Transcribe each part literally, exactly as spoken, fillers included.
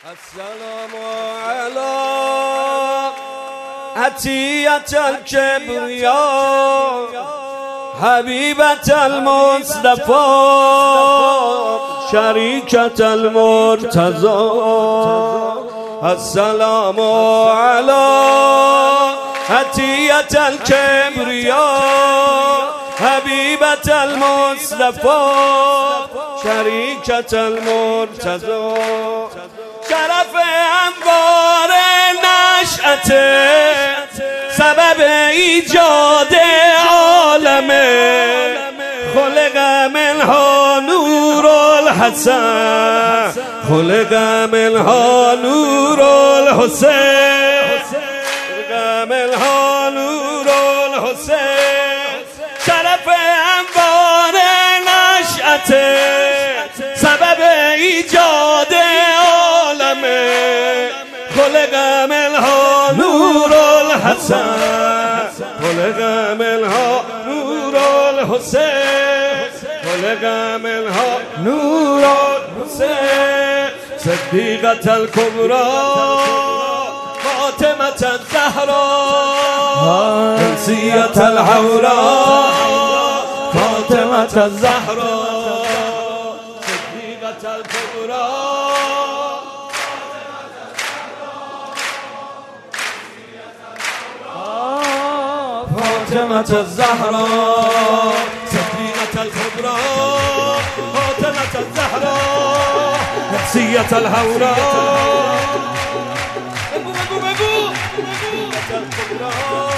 السلام على عطية الكبرياء حبيبة المصطفى شريكة المرتضى. السلام على عطية الكبرياء حبيبة المصطفى شريكة المرتضى. شرف انوار نشأت سبب ایجاد عالم خلق منها نور الحسن خلق منها نور الحسین خلق منها نور الحسین. شرف انوار نشأت سبب ایجاد خلق منها نور الحسن خلق منها نور الحسین خلق منها نور الحسین. صدیقة الكبرى فاطمة الزهراء انسية الحوراء فاطمة الزهراء صديقة الكبرى فاطمة الزهراء صديقة الكبرى فاطمة الزهراء نفسية الهوراء بقو بقو بقو صديقة الكبرى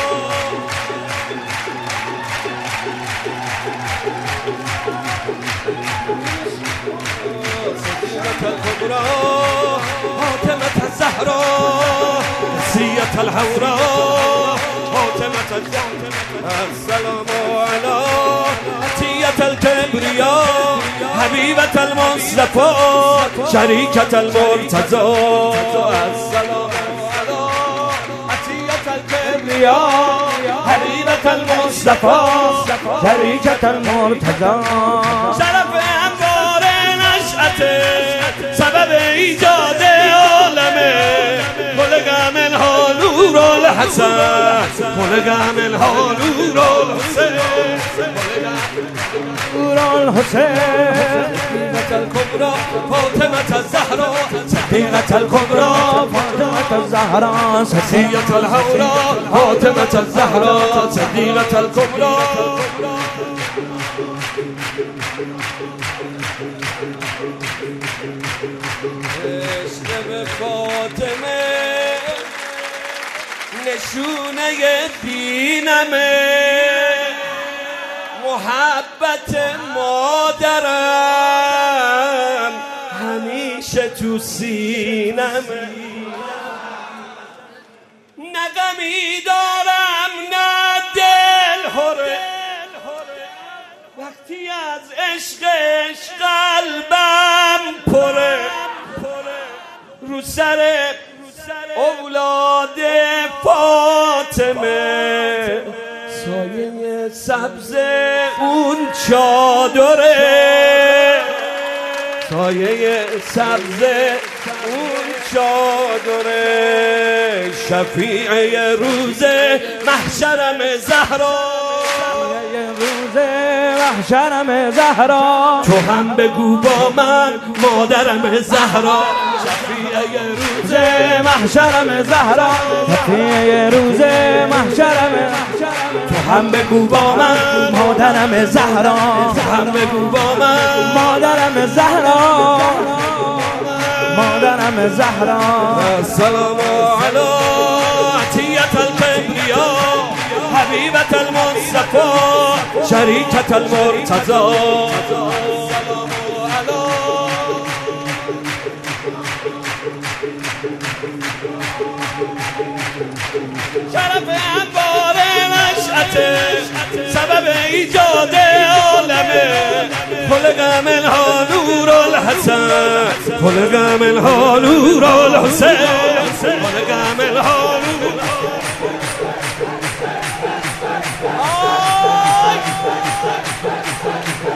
صديقة الكبرى فاطمة الزهراء نفسية الهوراء فاطمة الزهراء. السلام على عطية الكبرياء حبيبة المصطفى شريكة المرتضى. السلام على عطية الكبرياء حبيبة المصطفى شريكة المرتضى. شرف انوار نشأت سبب ایجاد عالم خلق منها نور الحسن خلق منها نور الحسین نور الحسین. صديقة الكبرى فاطمة الزهراء صديقة الكبرى فاطمة الزهراء صديقة الهوراء فاطمة الزهراء صديقة الكبرى. اسم فاطمه نشونه دینمه محبت مادرم همیشه تو سینمه. نه غمی دارم نه دل هره وقتی از عشقش قلبم پره رو سر اولاد فاطمه سایه سبز اون چادره سایه سبز اون چادره شفیع روز محشرم زهرا روز محشرم زهرا. تو هم بگو با من مادرم زهرا شفیع روز محشرم زهرا شفیع روز محشرم. تو هم بگو با من مادرم زهرا تو هم بگو با من مادرم زهرا مادرم زهرا. السلام علی عطیة الکبریا حبیبة المصطفى شريكة المرتضى. شرف انوار نشأت سبب ایجاد عالم خلق منها نور الحسن خلق منها نور الحسین خلق منها نور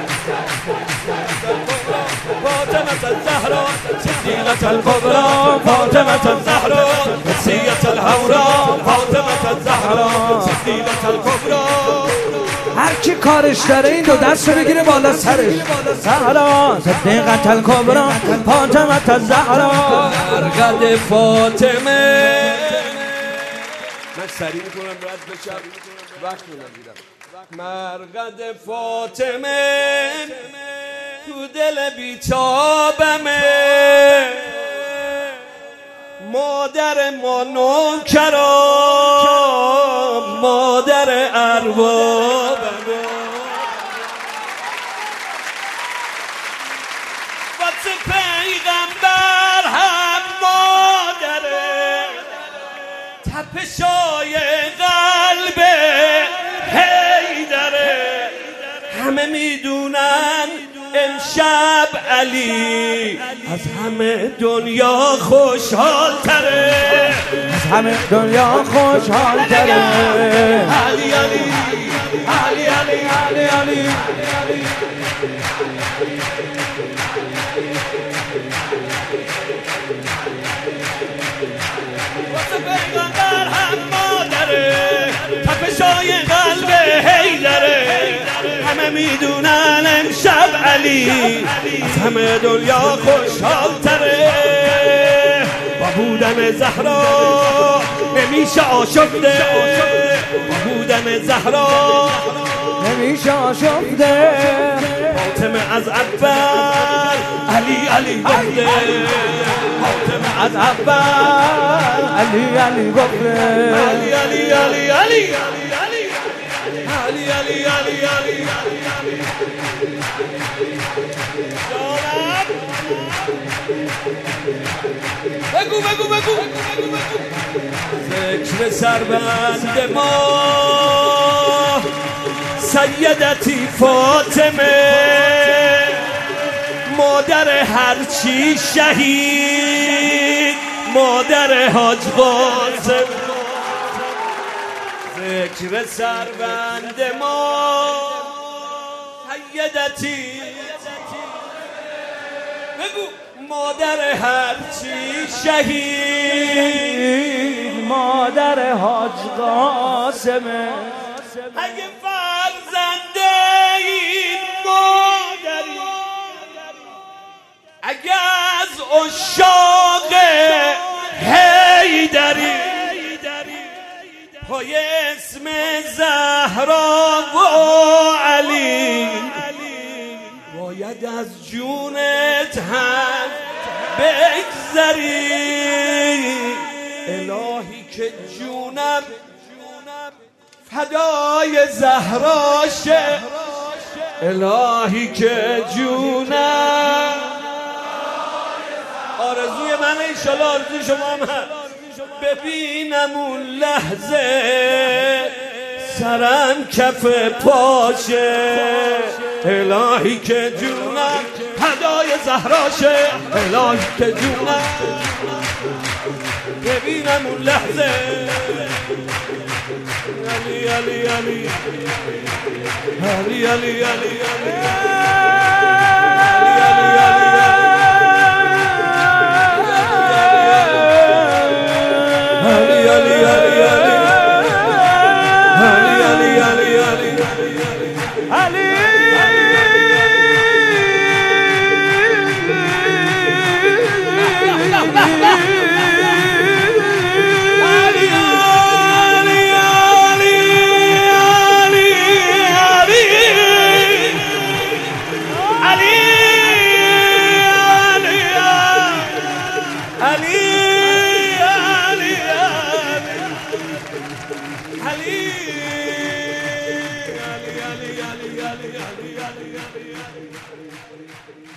فاطمة الزهراء صديقة الكبرى فاطمة الزهرا وصية الهورا فاطمة الزهرا صديقة الكبرى. هر کی کارش داره این دو دست رو بگیره بالا سرش. زهرا صدیقة الکبرى فاطمة الزهرا. مرقد فاطمه من سریع میکنم رد بشم وقت نمیدم. مرقد فاطمه تو دل بیتابمه مادر ما نوکرام مادر اربابمه واسه پیغمبر هم مادره تپشای قلب حیدره همه میدونن امشب علی از همه دنیا خوشحال تره از همه دنیا خوشحال تره. علی علی علی علی علی علی واسه پیغمبر هم مادره تپشای قلب حیدره همه میدونن امشب علی از همه دنیا خوشحال تره. با بودن زهرا نمیشه آشفته با بودن زهرا نمیشه آشفته. فاطمه از اول علی علی گفته فاطمه از اول علی علی گفته علی علی علی علی علی علی علی علی بگو بگو بگو ذکر سربند ما سیدتی فاطمه مادر هرچی شهید مادر حاج قاسم. ذکر سربند ما سیدتی بگو مادر هرچی شهید مادر حاج قاسمه. اگه فرزنده این مادری اگه از عشاق حیدری پای اسم زهرا و علی باید از جونت هم بگذری. الهی که جونم فدای زهراشه الهی که جونم آرزوی من انشالله آرزوی شما هم هست ببینم اون لحظه سرم کف پاشه الهی که جونم فدای زهراشه الهی که جونم ببینم اون لحظه علی علی علی علی علی علی Ali, Ali, Ali, Ali, Ali, Ali, Ali, Ali.